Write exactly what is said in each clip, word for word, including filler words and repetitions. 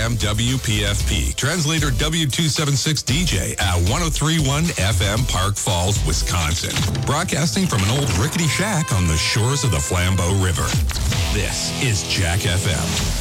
M W P F P. Translator W two seventy-six D J at one oh three point one F M Park Falls, Wisconsin. Broadcasting from an old rickety shack on the shores of the Flambeau River. This is Jack F M.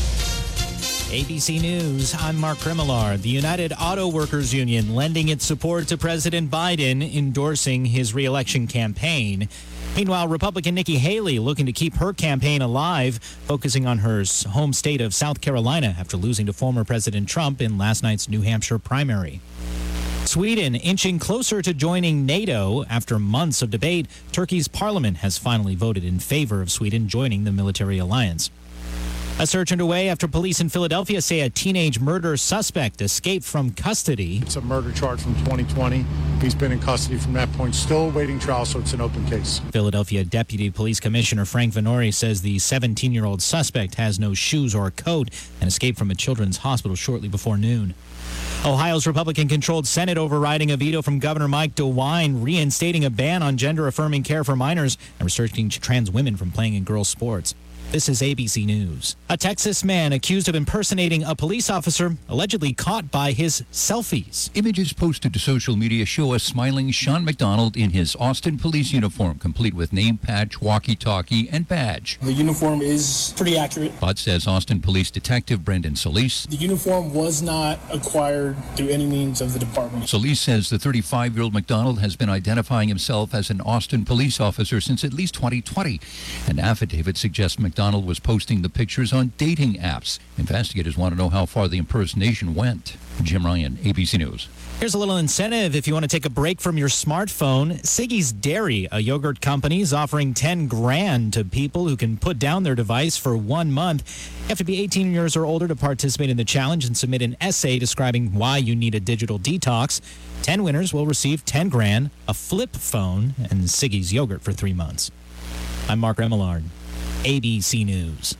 A B C News, I'm Mark Remillard. The United Auto Workers Union lending its support to President Biden, endorsing his re-election campaign. Meanwhile, Republican Nikki Haley looking to keep her campaign alive, focusing on her home state of South Carolina after losing to former President Trump in last night's New Hampshire primary. Sweden inching closer to joining NATO after months of debate. Turkey's parliament has finally voted in favor of Sweden joining the military alliance. A search underway after police in Philadelphia say a teenage murder suspect escaped from custody. It's a murder charge from twenty twenty. He's been in custody from that point, still awaiting trial, so it's an open case. Philadelphia Deputy Police Commissioner Frank Venori says the seventeen-year-old suspect has no shoes or coat and escaped from a children's hospital shortly before noon. Ohio's Republican-controlled Senate overriding a veto from Governor Mike DeWine, reinstating a ban on gender-affirming care for minors and restricting trans women from playing in girls' sports. This is A B C News. A Texas man accused of impersonating a police officer allegedly caught by his selfies. Images posted to social media show a smiling Sean McDonald in his Austin police uniform, complete with name patch, walkie-talkie, and badge. The uniform is pretty accurate. But says Austin Police Detective Brendan Solis. The uniform was not acquired through any means of the department. Solis says the thirty-five-year-old McDonald has been identifying himself as an Austin police officer since at least twenty twenty. An affidavit suggests McDonald McDonald was posting the pictures on dating apps. Investigators want to know how far the impersonation went. Jim Ryan, A B C News. Here's a little incentive if you want to take a break from your smartphone. Siggy's Dairy, a yogurt company, is offering ten grand to people who can put down their device for one month. You have to be eighteen years or older to participate in the challenge and submit an essay describing why you need a digital detox. ten winners will receive ten grand, a flip phone, and Siggy's yogurt for three months. I'm Mark Remillard, A B C News.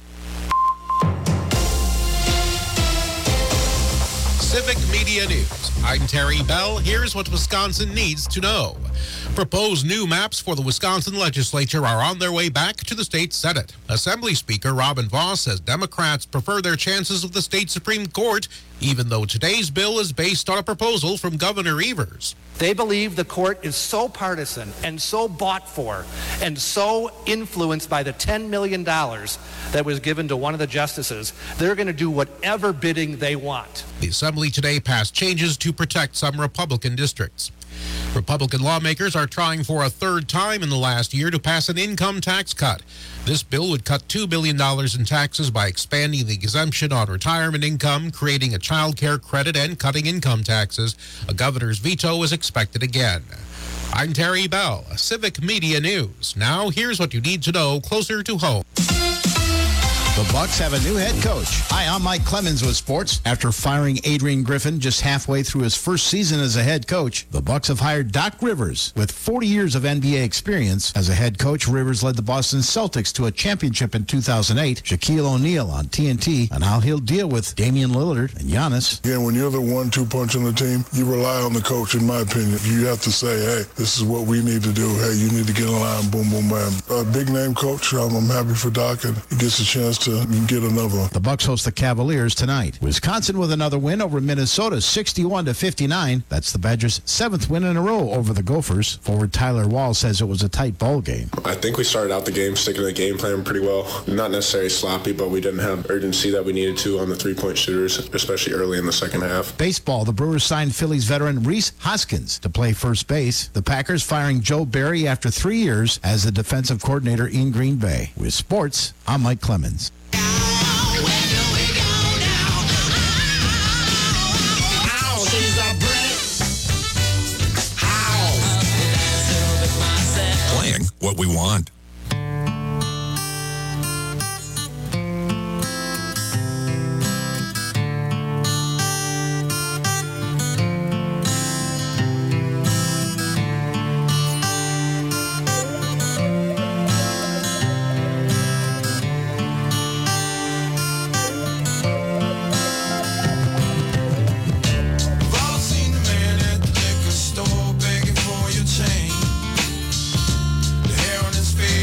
Civic Media News. I'm Terry Bell. Here's what Wisconsin needs to know. Proposed new maps for the Wisconsin legislature are on their way back to the state Senate. Assembly Speaker Robin Vos says Democrats prefer their chances of the state Supreme Court, even though today's bill is based on a proposal from Governor Evers. They believe the court is so partisan and so bought for and so influenced by the ten million dollars that was given to one of the justices, they're going to do whatever bidding they want. The Assembly today passed changes to protect some Republican districts. Republican lawmakers are trying for a third time in the last year to pass an income tax cut. This bill would cut two billion dollars in taxes by expanding the exemption on retirement income, creating a child care credit, and cutting income taxes. A governor's veto is expected again. I'm Terry Bell, Civic Media News. Now here's what you need to know closer to home. The Bucks have a new head coach. Hi, I'm Mike Clemens with sports. After firing Adrian Griffin just halfway through his first season as a head coach, the Bucks have hired Doc Rivers with forty years of N B A experience. As a head coach, Rivers led the Boston Celtics to a championship in two thousand eight. Shaquille O'Neal on T N T on how he'll deal with Damian Lillard and Giannis. Yeah, when you're the one two punch on the team, you rely on the coach, in my opinion. You have to say, hey, this is what we need to do. Hey, you need to get in line, boom, boom, bam. A big name coach, um, I'm happy for Doc, and he gets a chance to get another. The Bucks host the Cavaliers tonight. Wisconsin with another win over Minnesota, sixty-one to fifty-nine. That's the Badgers' seventh win in a row over the Gophers. Forward Tyler Wall says it was a tight ball game. I think we started out the game sticking to the game plan pretty well. Not necessarily sloppy, but we didn't have urgency that we needed to on the three-point shooters, especially early in the second half. Baseball, the Brewers signed Phillies veteran Rhys Hoskins to play first base. The Packers firing Joe Barry after three years as the defensive coordinator in Green Bay. With sports, I'm Mike Clemens. Playing what we want. His face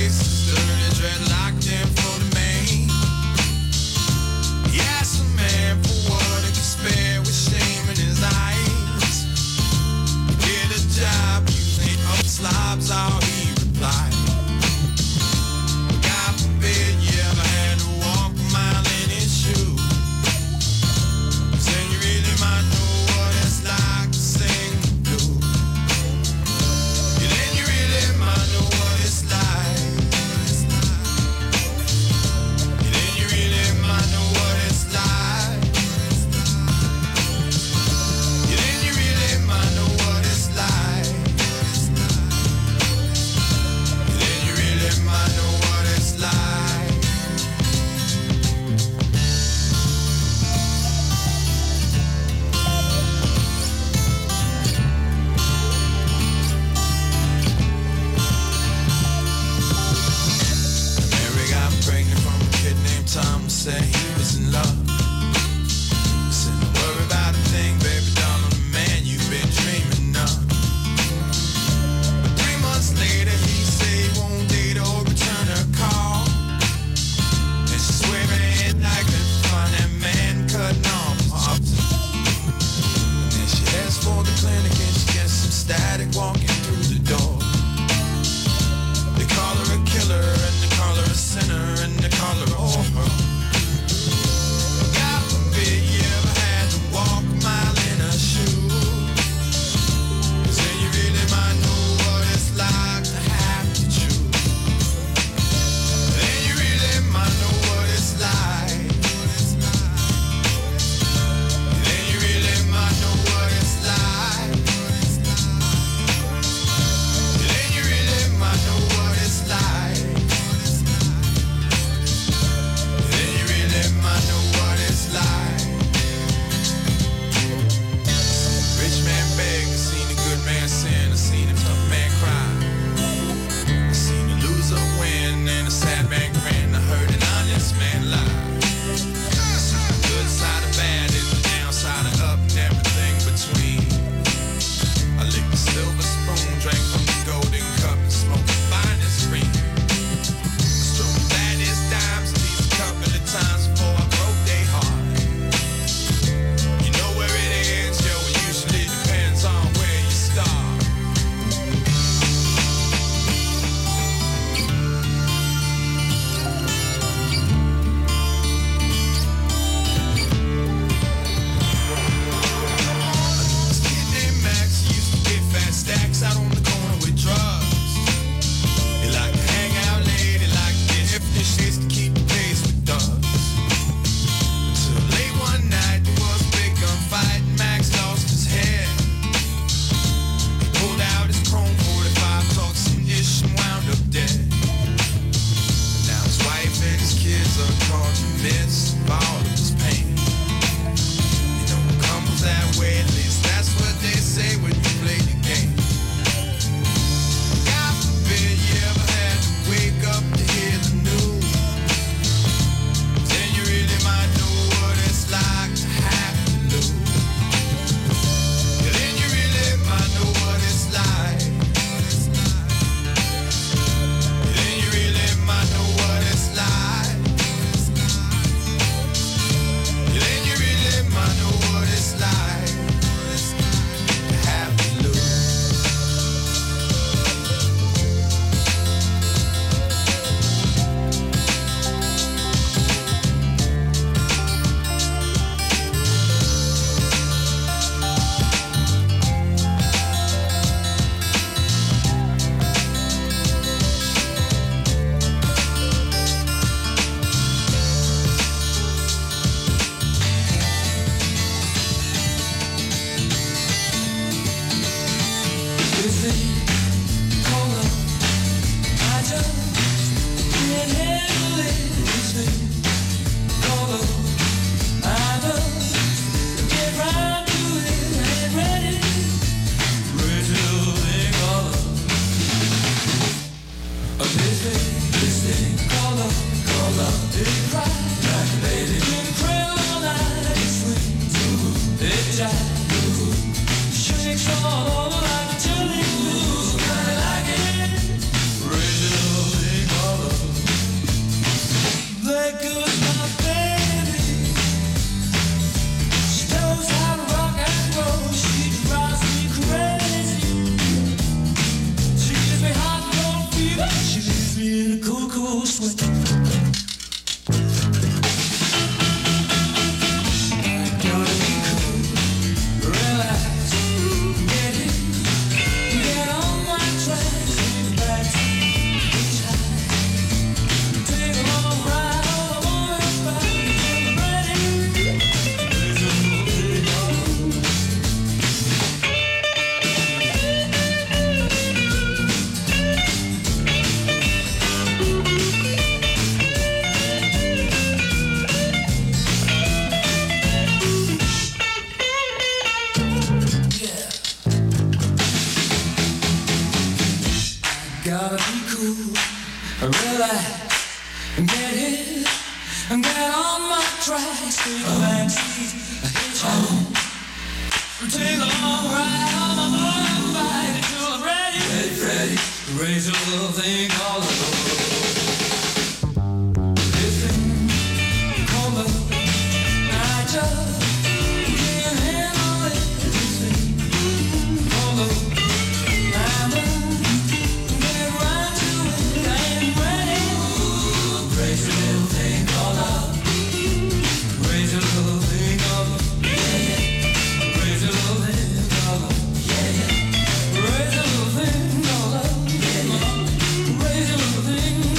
Raise a little thing,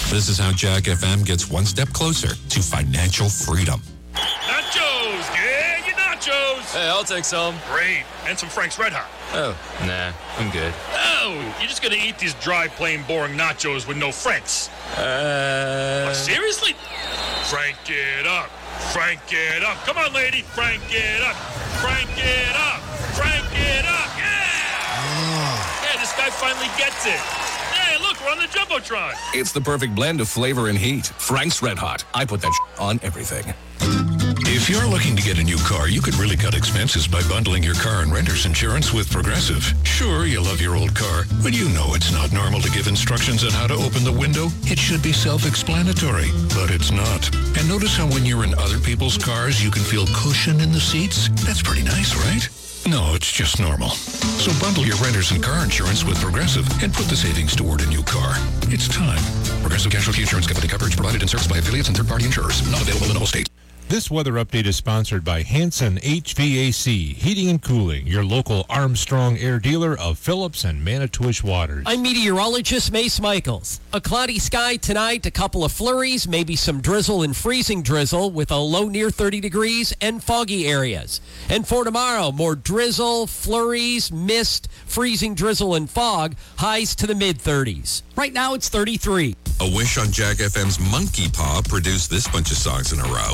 This is how Jack F M gets one step closer to financial freedom. Nachos! Yeah, your nachos! Hey, I'll take some. Great. And some Frank's Red Hot. Oh, nah, I'm good. Oh, you're just gonna eat these dry, plain, boring nachos with no Franks. Uh... Oh, seriously? Frank it up. Frank it up. Come on, lady. Frank it up. Frank it up. Frank it up. Yeah! Oh. Yeah, this guy finally gets it. Hey, look, we're on the Jumbotron. It's the perfect blend of flavor and heat. Frank's Red Hot. I put that on everything. If you're looking to get a new car, you could really cut expenses by bundling your car and renter's insurance with Progressive. Sure, you love your old car, but you know it's not normal to give instructions on how to open the window. It should be self-explanatory, but it's not. And notice how when you're in other people's cars, you can feel cushion in the seats? That's pretty nice, right? No, it's just normal. So bundle your renter's and car insurance with Progressive and put the savings toward a new car. It's time. Progressive Casualty Insurance Company. Coverage provided and serviced by affiliates and third-party insurers. Not available in all states. This weather update is sponsored by Hanson H V A C, Heating and Cooling, your local Armstrong Air dealer of Phillips and Manitowish Waters. I'm meteorologist Mace Michaels. A cloudy sky tonight, a couple of flurries, maybe some drizzle and freezing drizzle with a low near thirty degrees and foggy areas. And for tomorrow, more drizzle, flurries, mist, freezing drizzle and fog, highs to the mid thirties. Right now it's thirty-three. A Wish on Jack F M's Monkey Paw produced this bunch of songs in a row.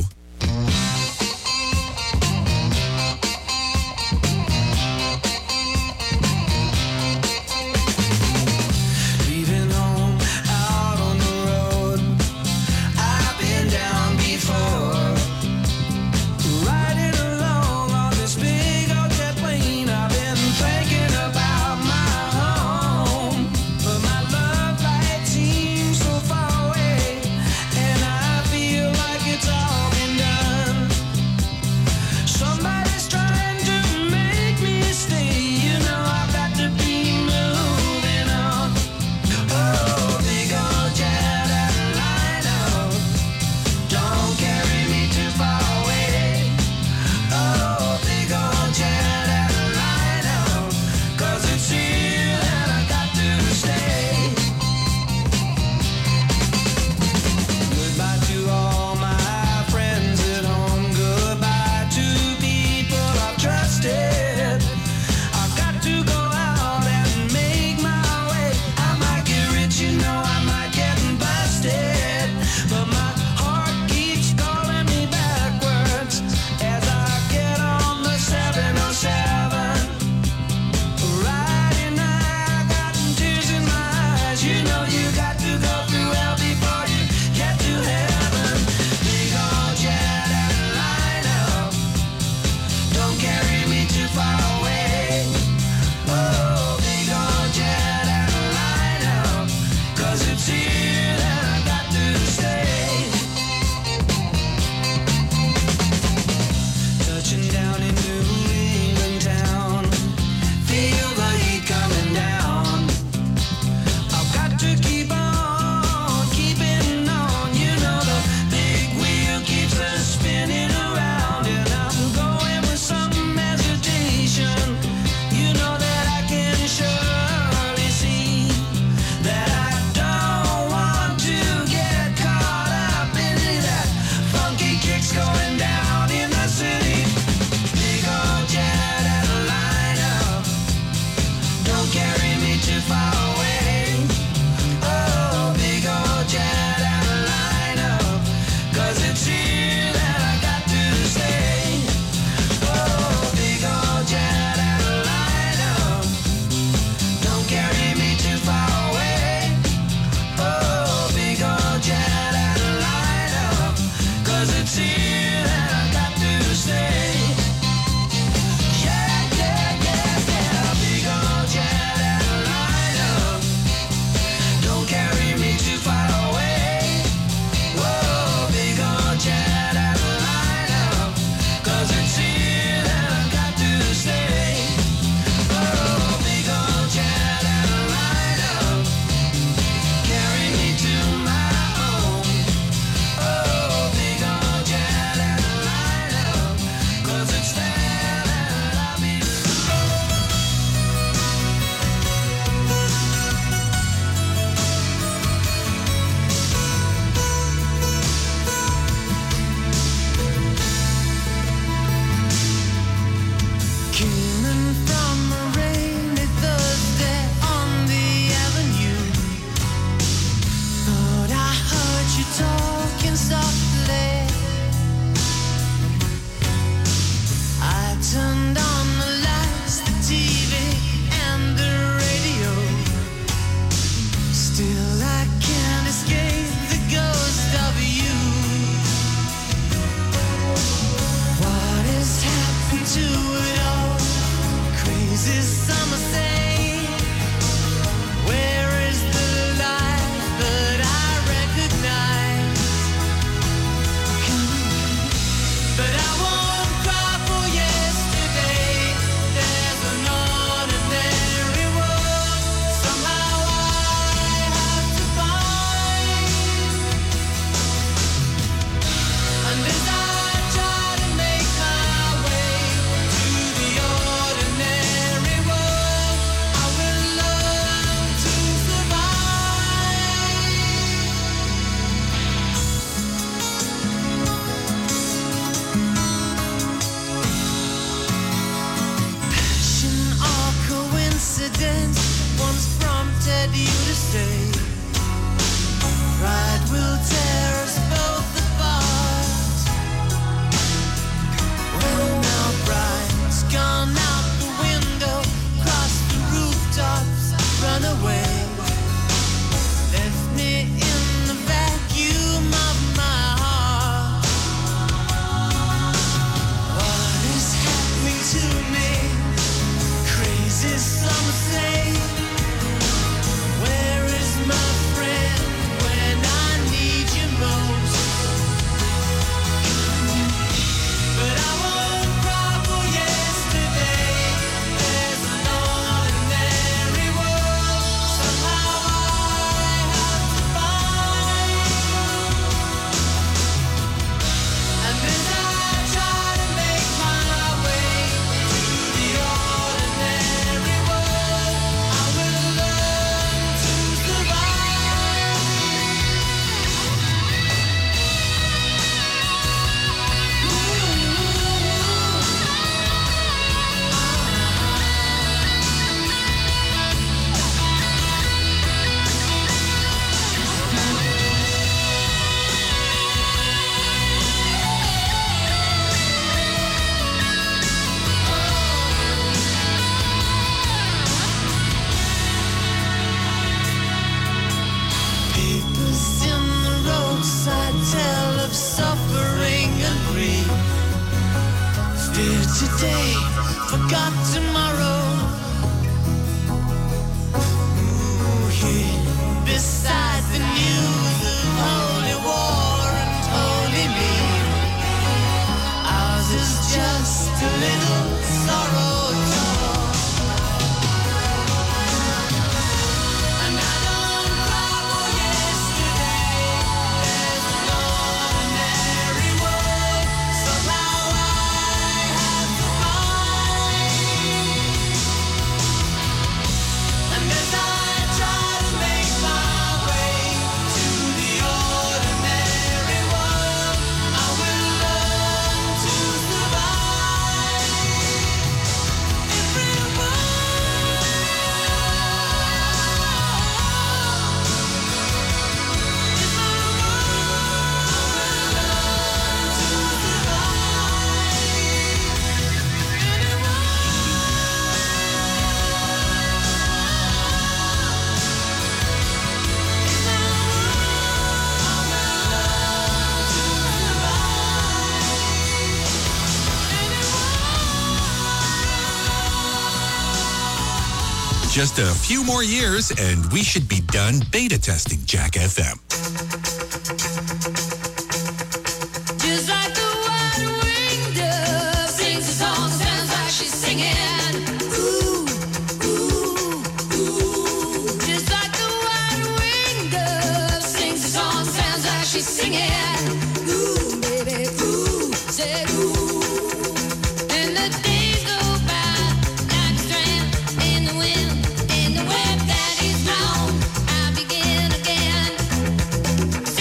Leaving home out on the road, I've been down before. Riding along on this big old jet plane, I've been thinking about my home, but my love life seems so far away, and I feel like it's all been done. today, forgot tomorrow. Ooh, yeah. Besides the news of holy war and holy me, ours is just a little sorrow. Just a few more years, and we should be done beta testing Jack F M. Just like the white-winged dove sings a song, sounds like she's singing. Ooh, ooh, ooh. Just like the white-winged dove sings a song, sounds like she's singing. Ooh, baby, ooh, say ooh. And the days go by like a strand in the wind, in the web that is blown. I begin again.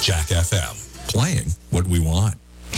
Jack F M, playing what we want.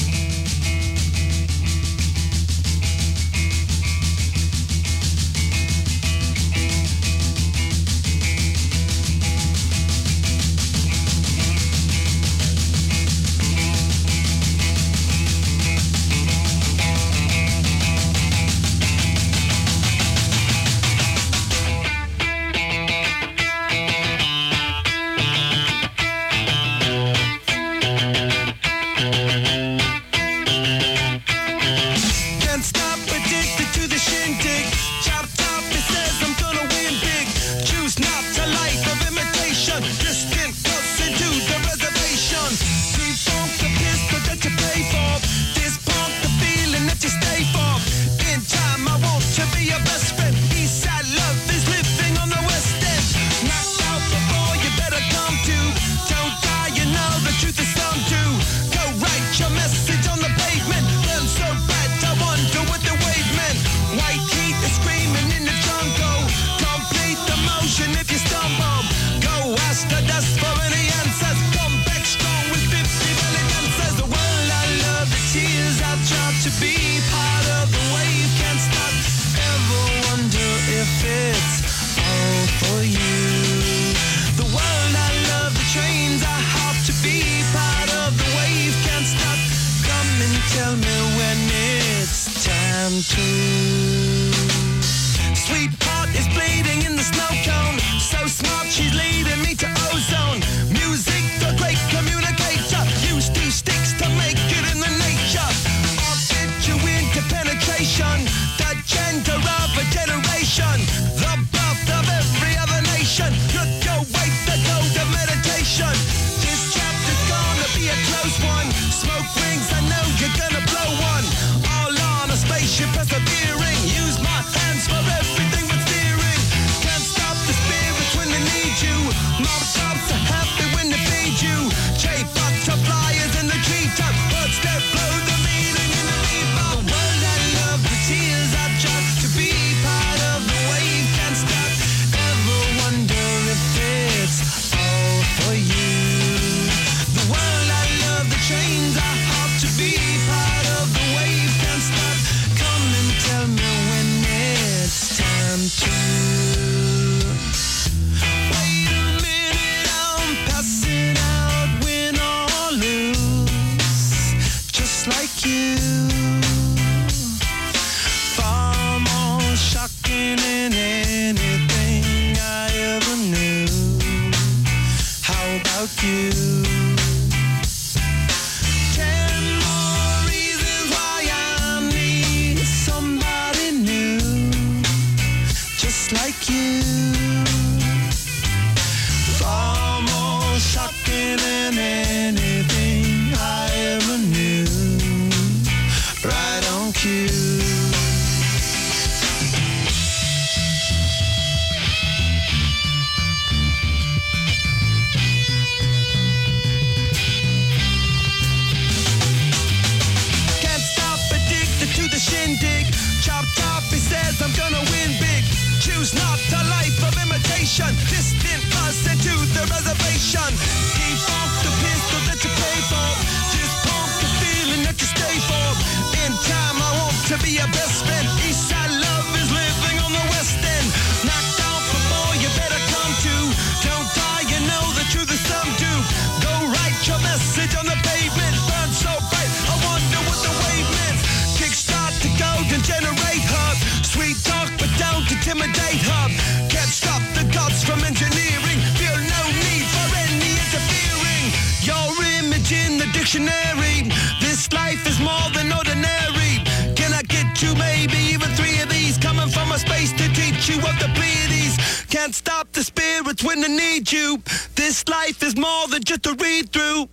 Can't stop the spirits when they need you. This life is more than just a read through.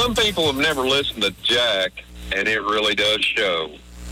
some people have never listened to Jack, and it really does show.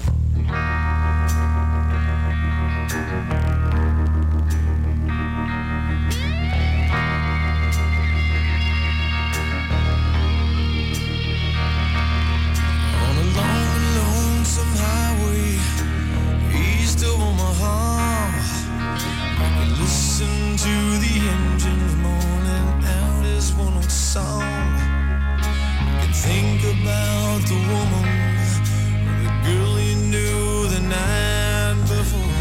On a long, lonesome highway east of Omaha, I can listen to the engines moaning out his one old song. I can think about the woman or the girl you knew the night before.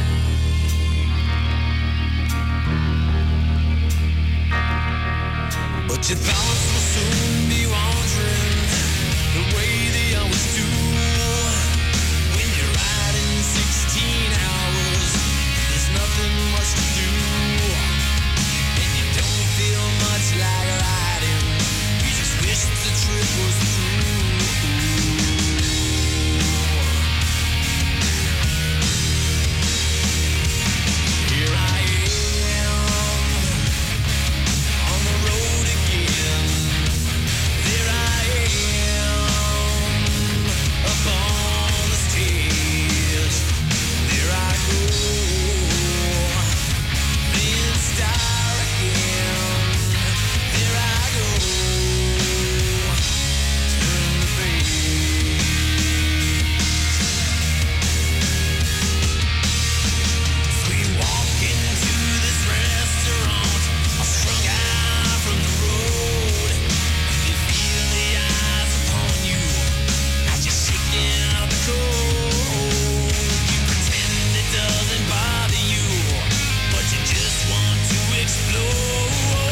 But your thoughts will soon be wandering the way they always do. When you're riding sixteen hours, there's nothing much to do, and you don't feel much like riding. You just wish the trip was through. Here I am on the road again. There I am upon the stage. There I go, being star again. There I go, turn the page. As we walk into this restaurant, all strung out from the road, you feel the eyes upon you as you're shaking out the cold. You pretend it doesn't bother you, but you just want to explode.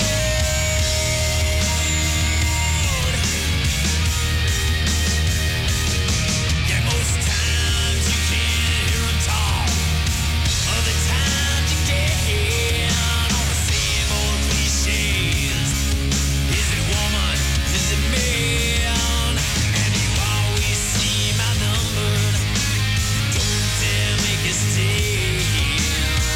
Yeah, most times you can't hear 'em talk. Other times you get all the same old cliches. Is it woman? Is it man? And you always seem outnumbered. Don't dare make a stand.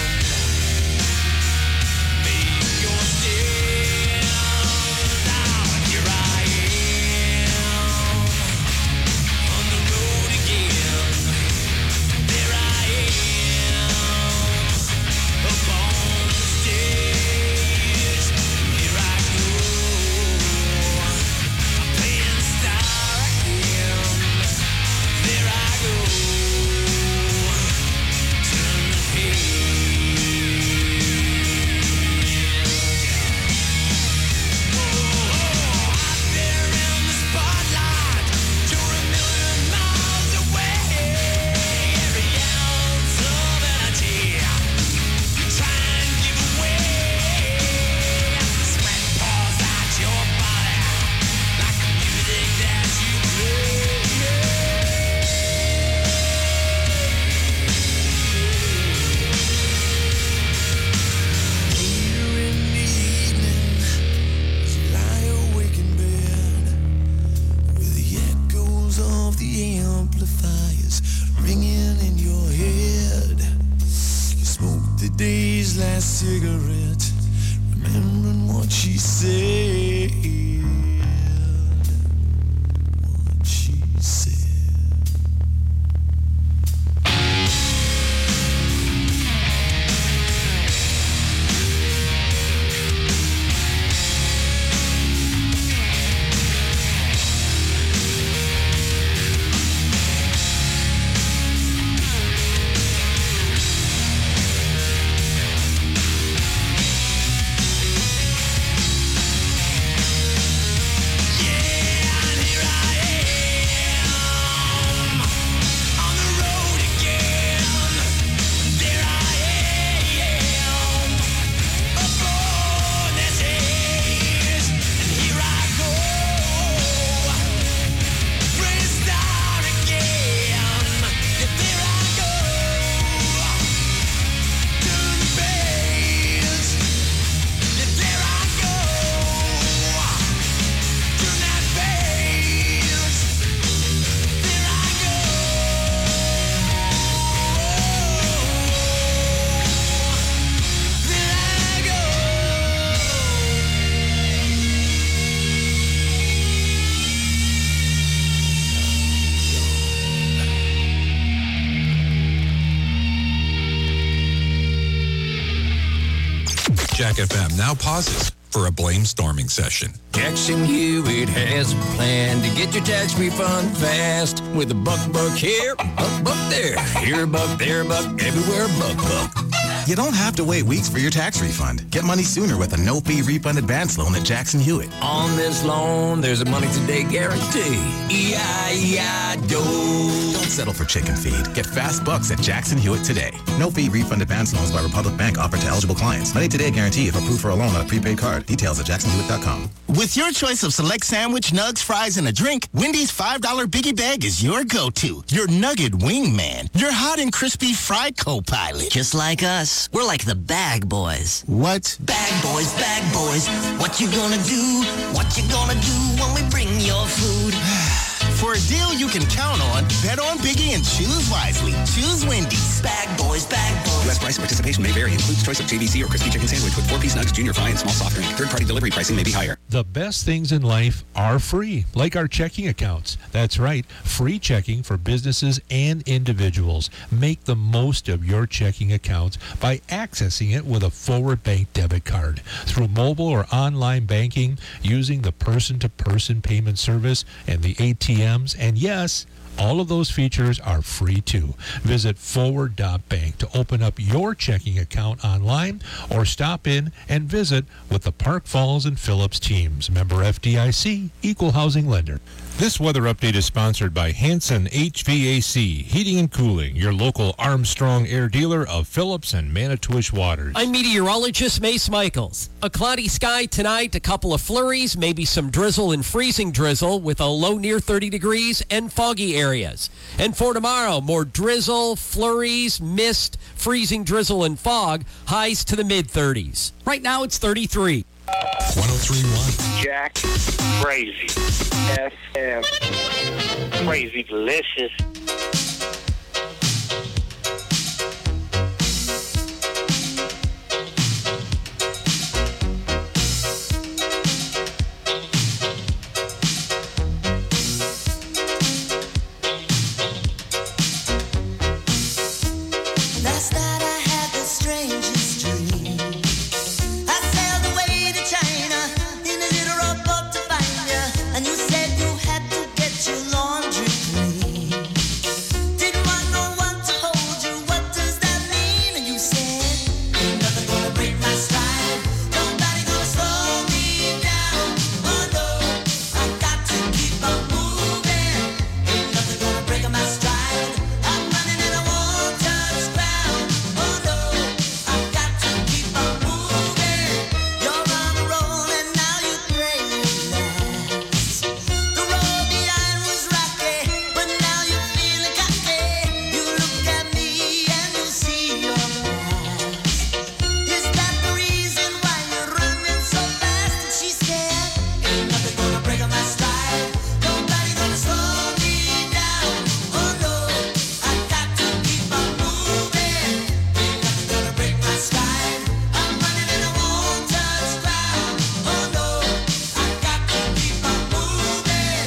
Make your stand. Now here I am on the road again. There I am up on the stage. Here I go, playing star again. There I go, turn the page. Oh, out there in the spotlight, you're a million miles away. Every ounce of energy you try and give away. As the sweat pours out your body like the music that you play. Later in the evening, as you lie awake in bed, with the echoes of the amplifiers ringing in your head, you smoke the day's last cigarette, remembering what she said. What she said. Jack F M now pauses for a blame storming session. Jackson Hewitt has a plan to get your tax refund fast with a buck buck here, buck buck there, here a buck, there a buck, everywhere a buck buck. You don't have to wait weeks for your tax refund. Get money sooner with a no-fee refund advance loan at Jackson Hewitt. On this loan, there's a money today guarantee. E I E I D O. Don't settle for chicken feed. Get fast bucks at Jackson Hewitt today. No-fee refund advance loans by Republic Bank offered to eligible clients. Money today guarantee if approved for a loan on a prepaid card. Details at jackson hewitt dot com. With your choice of select sandwich, nugs, fries, and a drink, Wendy's five dollar Biggie Bag is your go-to. Your nugget wingman. Your hot and crispy fry co-pilot. Just like us. We're like the bag boys. What? Bag boys, bag boys. What you gonna do? What you gonna do when we bring your food? For a deal you can count on, bet on Biggie and choose wisely. Choose Wendy's. Bag boys, bag boys. U S price and participation may vary. Includes choice of J B C or crispy chicken sandwich with four-piece nugs, junior fry, and small soft drink. Third-party delivery pricing may be higher. The best things in life are free, like our checking accounts. That's right, free checking for businesses and individuals. Make the most of your checking accounts by accessing it with a Forward Bank debit card. Through mobile or online banking, using the person-to-person payment service and the A T Ms, and yes, all of those features are free too. Visit forward dot bank to open up your checking account online or stop in and visit with the Park Falls and Phillips teams. Member F D I C, Equal Housing Lender. This weather update is sponsored by Hanson H V A C, Heating and Cooling, your local Armstrong air dealer of Phillips and Manitowish Waters. I'm meteorologist Mace Michaels. A cloudy sky tonight, a couple of flurries, maybe some drizzle and freezing drizzle with a low near thirty degrees and foggy areas. And for tomorrow, more drizzle, flurries, mist, freezing drizzle and fog, highs to the mid thirties. Right now it's thirty-three. one oh three point one. Jack, crazy. F M. Crazy delicious. Last night I had the strangest dream. I sailed away to China in a little rowboat to find you, and you said you had to get your laundry clean. Didn't want no one to hold you. What does that mean? And you said, ain't nothing gonna break my stride. Nobody gonna slow me down. Oh no, I got to keep on moving. Ain't nothing gonna break my stride. I'm running and I won't touch ground. Oh no, I got to keep on moving. You're on a roll and now you pray relax. The road behind was rocky, but now you're feeling cocky. You look at me and you see your past. Is that the reason why you're running so fast? And she said, ain't nothing gonna break my stride. Nobody gonna slow me down. Oh no, I got to keep on moving. Ain't nothing gonna break my stride. I'm running and I won't touch ground. Oh no, I got to keep on moving.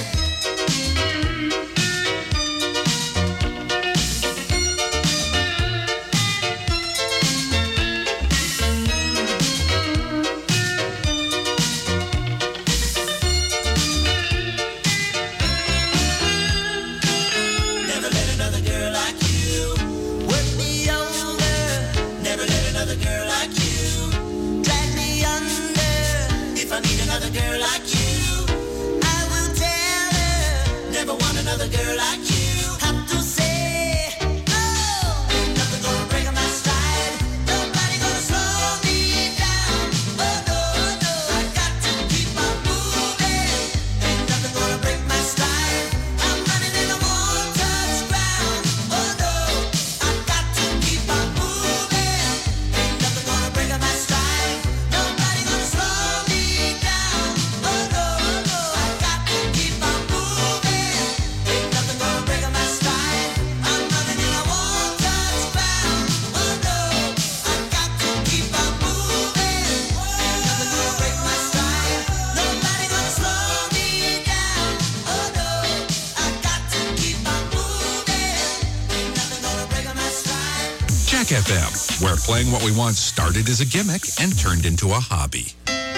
Never let another girl like you work me over. Never let another girl like you drag me under. If I need another girl like you, I will tell her. Never want another girl like you. Have to say, oh, ain't nothing gonna break my stride. Nobody gonna slow me down. Oh no, no, I got to keep on moving. Ain't nothing gonna break my stride. I'm running and I won't touch ground. Oh no, I got to keep on moving. Ain't nothing gonna break my stride. Nobody gonna slow me down. Oh no, no, I got to keep on moving. Ain't nothing gonna break my stride. I'm running and I won't touch ground. Oh no, I got to keep on moving. Ain't nothing gonna break my stride. Nobody gonna slow me down. Oh no, I got to keep on moving. Ain't nothing gonna break my stride. Jack F M, where playing what we want started as a gimmick and turned into a hobby.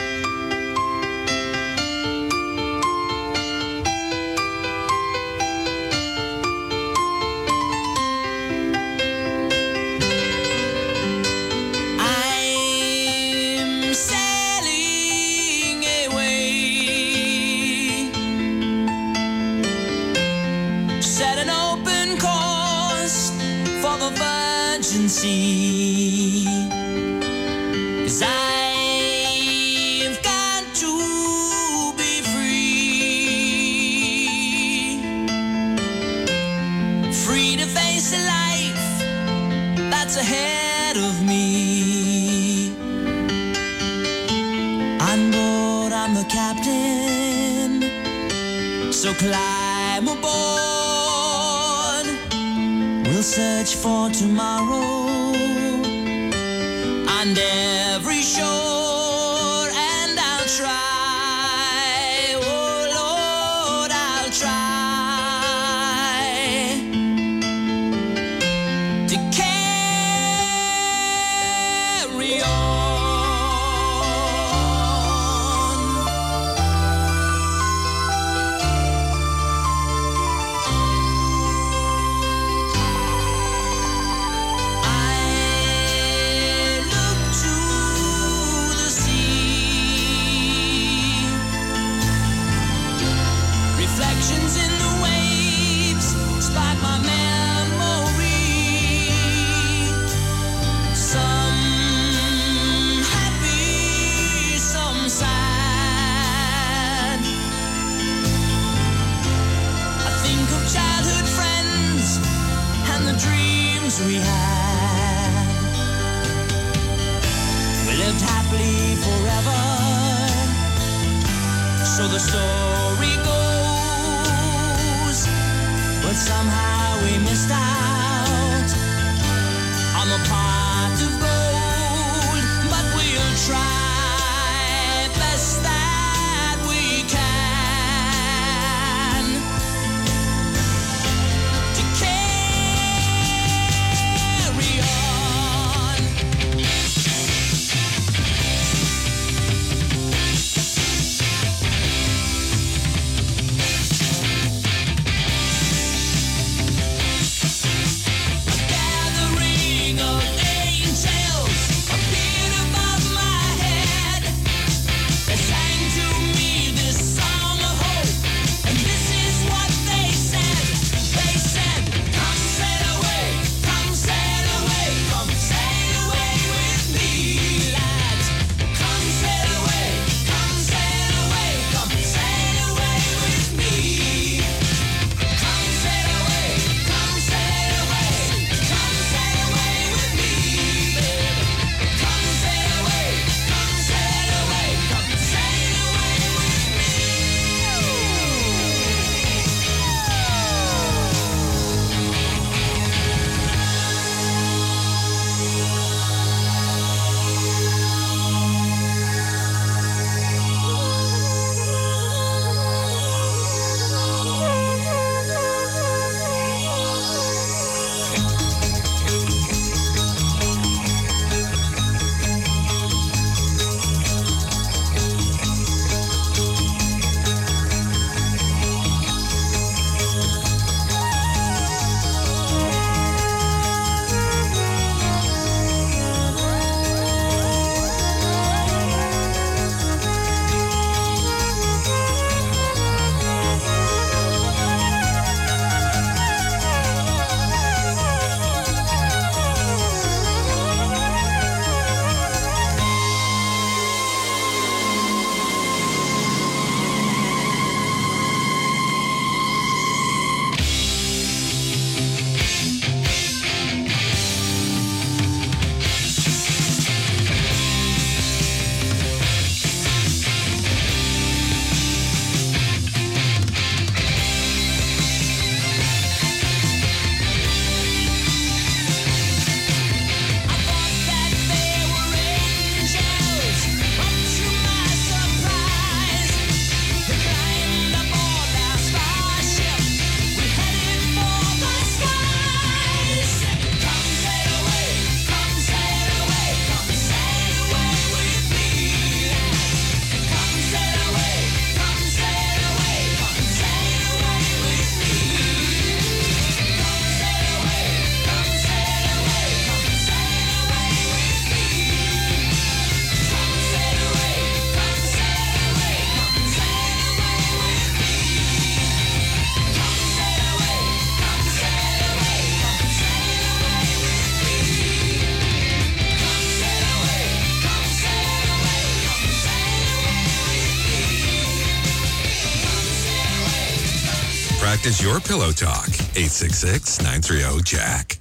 I'm sailing away, set an open course for the virgin sea, 'cause I've got to be free, free to face a life that's ahead of me. On board, I'm the captain, so climb aboard. We'll search for tomorrow on every shore, and I'll try, oh Lord, I'll try to carry on. I look to the sea, reflections in the waves spark my memory. Some happy, some sad. I think of childhood friends and the dreams we had. We lived happily forever, so the story goes. But somehow we missed out on the pot of gold. But we'll try best that we can to carry on. Practice your pillow talk. eight six six, nine three zero, Jack.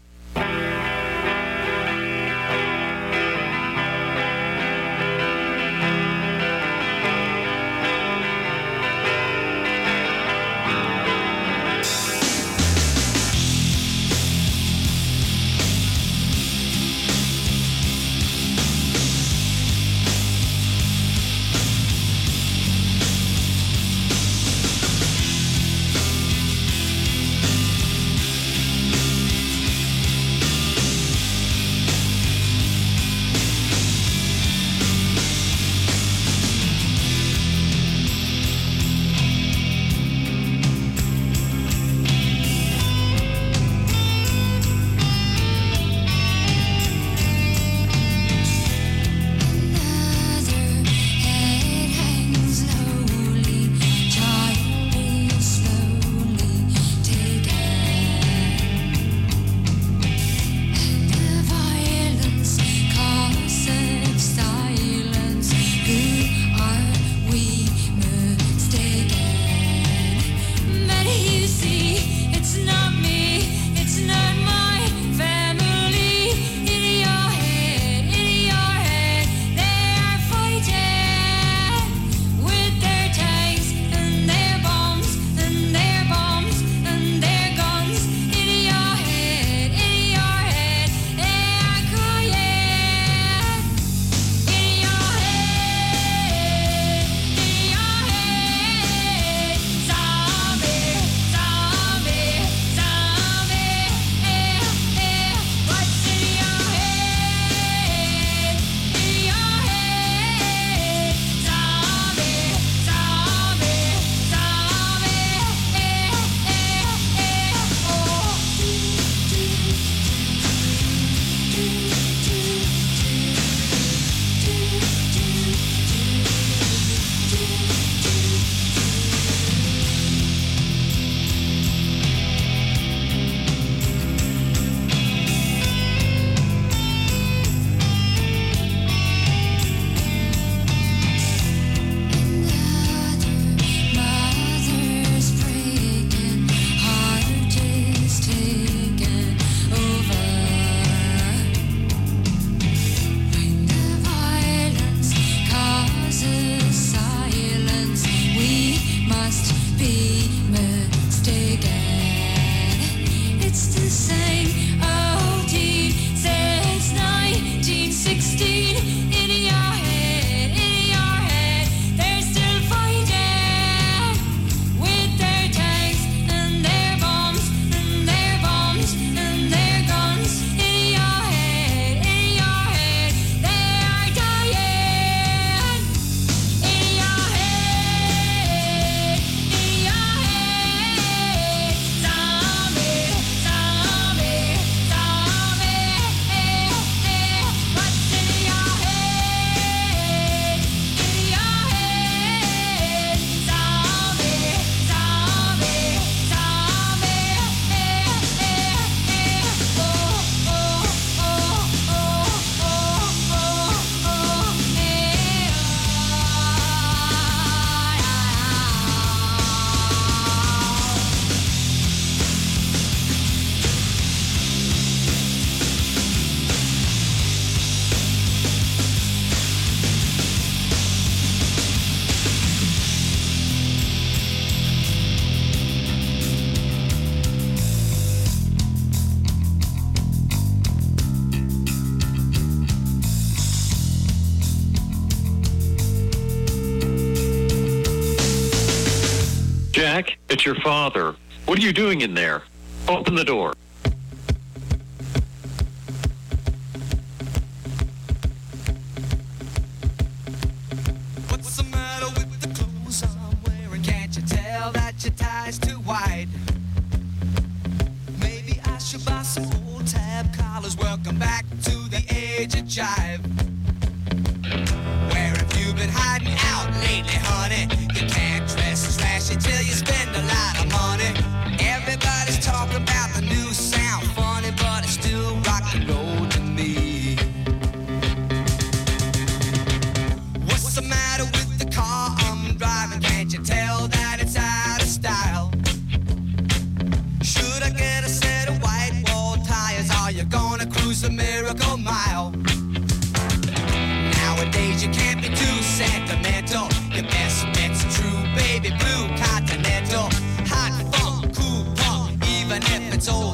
Jack, it's your father. What are you doing in there? Open the door. What's the matter with the clothes I'm wearing? Can't you tell that your tie's too wide? Maybe I should buy some old tab collars. Welcome back to the age of jive. Where have you been hiding out lately, honey? You can't dress as flashy till you spend a lot of money. Everybody's talking about the new sound, funny, but it's still rock and roll to me. What's the matter with the car I'm driving? Can't you tell that it's out of style? is a miracle mile. Nowadays you can't be too sentimental. Your best bet's true, baby blue continental. Hot funk, cool punk, even if it's old